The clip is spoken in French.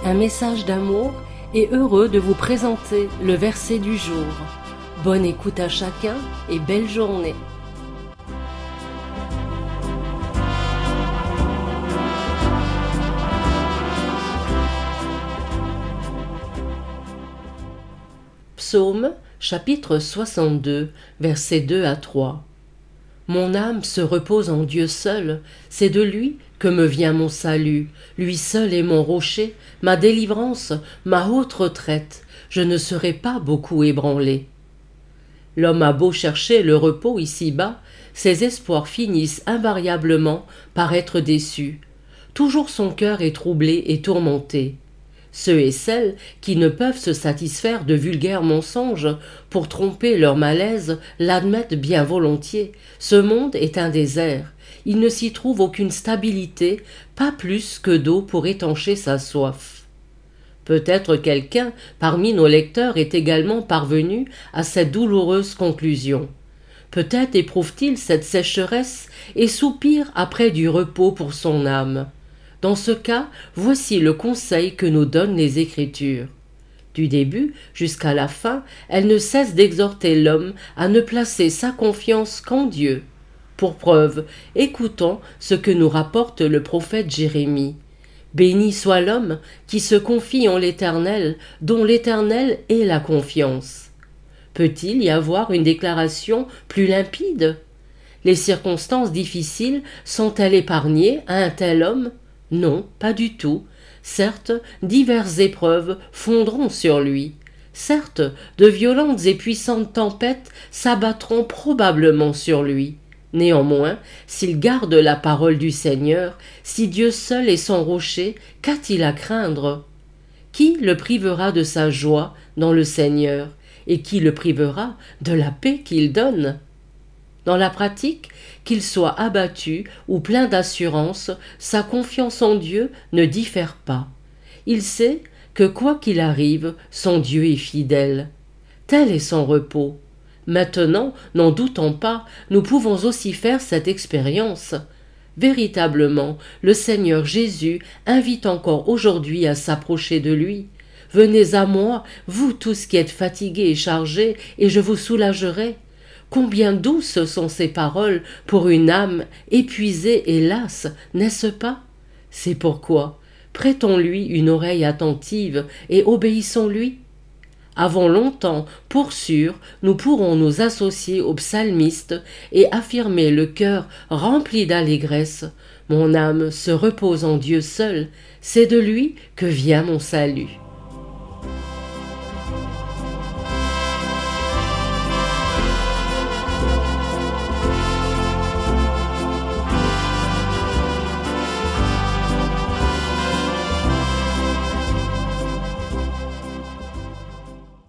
un message d'amour et heureux de vous présenter le verset du jour. Bonne écoute à chacun et belle journée. Psaume, chapitre 62, versets 2 à 3. Mon âme se repose en Dieu seul, c'est de lui que me vient mon salut. Lui seul est mon rocher, ma délivrance, ma haute retraite. Je ne serai pas beaucoup ébranlé. L'homme a beau chercher le repos ici-bas, ses espoirs finissent invariablement par être déçus. Toujours son cœur est troublé et tourmenté. Ceux et celles qui ne peuvent se satisfaire de vulgaires mensonges pour tromper leur malaise l'admettent bien volontiers. Ce monde est un désert. Il ne s'y trouve aucune stabilité, pas plus que d'eau pour étancher sa soif. Peut-être quelqu'un parmi nos lecteurs est également parvenu à cette douloureuse conclusion. Peut-être éprouve-t-il cette sécheresse et soupire après du repos pour son âme. Dans ce cas, voici le conseil que nous donnent les Écritures. Du début jusqu'à la fin, elles ne cessent d'exhorter l'homme à ne placer sa confiance qu'en Dieu. Pour preuve, écoutons ce que nous rapporte le prophète Jérémie. Béni soit l'homme qui se confie en l'Éternel, dont l'Éternel est la confiance. Peut-il y avoir une déclaration plus limpide? Les circonstances difficiles sont-elles épargnées à un tel homme? Non, pas du tout. Certes, diverses épreuves fondront sur lui. Certes, de violentes et puissantes tempêtes s'abattront probablement sur lui. Néanmoins, s'il garde la parole du Seigneur, si Dieu seul est son rocher, qu'a-t-il à craindre? Qui le privera de sa joie dans le Seigneur? Et qui le privera de la paix qu'il donne? Dans la pratique, qu'il soit abattu ou plein d'assurance, sa confiance en Dieu ne diffère pas. Il sait que quoi qu'il arrive, son Dieu est fidèle. Tel est son repos. Maintenant, n'en doutons pas, nous pouvons aussi faire cette expérience. Véritablement, le Seigneur Jésus invite encore aujourd'hui à s'approcher de lui. « Venez à moi, vous tous qui êtes fatigués et chargés, et je vous soulagerai. » Combien douces sont ces paroles pour une âme épuisée et lasse, n'est-ce pas? C'est pourquoi prêtons-lui une oreille attentive et obéissons-lui. Avant longtemps, pour sûr, nous pourrons nous associer aux psalmistes et affirmer le cœur rempli d'allégresse. Mon âme se repose en Dieu seul, c'est de lui que vient mon salut.